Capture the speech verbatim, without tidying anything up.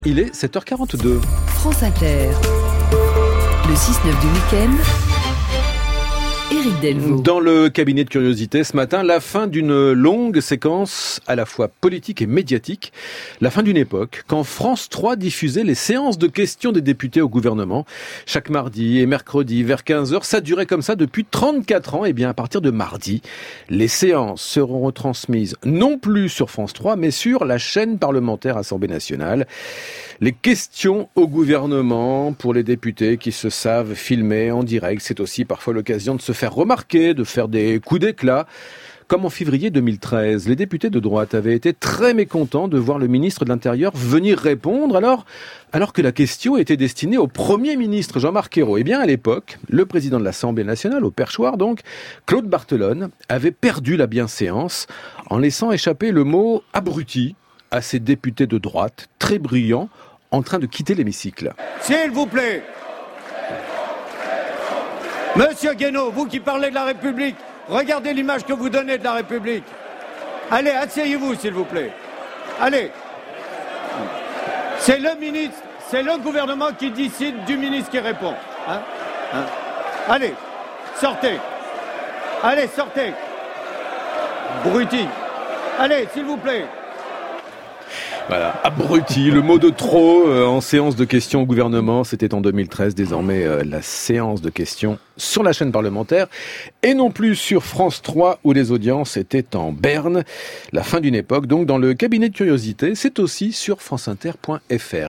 Il est sept heures quarante-deux. France Inter. Le six neuf du week-end. Éric Delvaux. Dans le cabinet de curiosité ce matin, la fin d'une longue séquence à la fois politique et médiatique. La fin d'une époque, quand France trois diffusait les séances de questions des députés au gouvernement. Chaque mardi et mercredi vers quinze heures, ça durait comme ça depuis trente-quatre ans. Et bien à partir de mardi, les séances seront retransmises non plus sur France trois, mais sur la chaîne parlementaire Assemblée nationale. Les questions au gouvernement pour les députés qui se savent filmer en direct, c'est aussi parfois l'occasion de se faire remarquer, de faire des coups d'éclat. Comme en février deux mille treize, les députés de droite avaient été très mécontents de voir le ministre de l'Intérieur venir répondre alors, alors que la question était destinée au Premier ministre Jean-Marc Ayrault. Eh bien, à l'époque, le président de l'Assemblée nationale, au perchoir donc, Claude Barthelone, avait perdu la bienséance en laissant échapper le mot « abruti » à ces députés de droite, très bruyants, en train de quitter l'hémicycle. S'il vous plaît. Monsieur Guénaud, vous qui parlez de la République, regardez l'image que vous donnez de la République. Allez, asseyez-vous, s'il vous plaît. Allez. C'est le ministre, c'est le gouvernement qui décide du ministre qui répond. Hein hein Allez, sortez. Allez, sortez. Bruti. Allez, s'il vous plaît. Voilà, abruti, le mot de trop euh, en séance de questions au gouvernement, c'était en deux mille treize, désormais euh, la séance de questions sur la chaîne parlementaire et non plus sur France trois où les audiences étaient en berne. La fin d'une époque, donc dans le cabinet de curiosité, c'est aussi sur franceinter point f r.